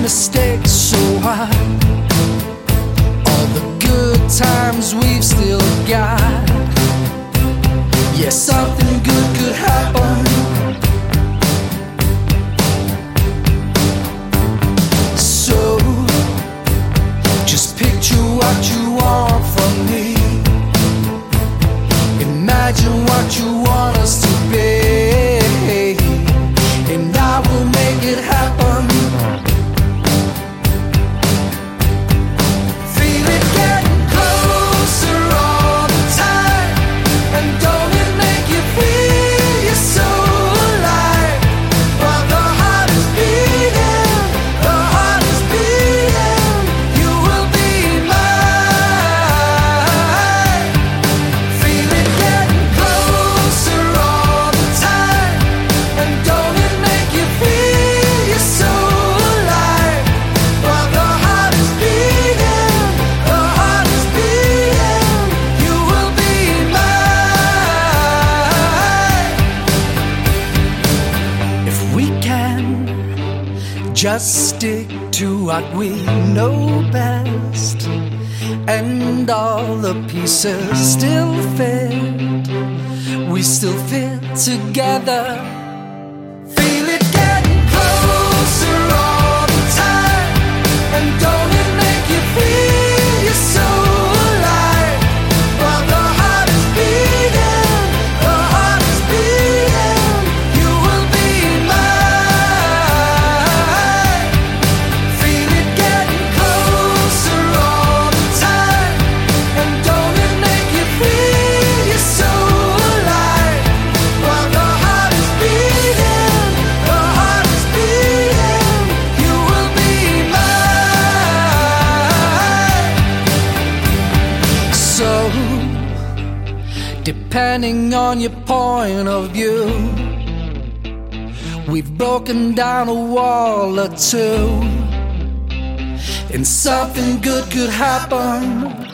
mistakes, so why all the good times we've still got? Yeah, something good could happen. So just picture what you want from me. Imagine what you want us to be, and I will make it happen. Feel it getting closer all the time, and don't it make you feel you're so alive? While the heart is beating, the heart is beating, you will be mine. Feel it getting closer all the time, and don't it make you feel you're so alive? While the heart is beating, the heart is beating, you will be mine. If we can just stick to what we know best, and all the pieces still fit, we still fit together. Feel it getting closer all the time, and don't it make you feel you're so alive? While the heart is beating, the heart is beating, you will be mine. Feel it getting closer all the time, and don't it make you feel you're so alive? While the heart is beating, the heart is beating, you will be mine. So, depending on your point of view, we've broken down a wall or two, and something good could happen.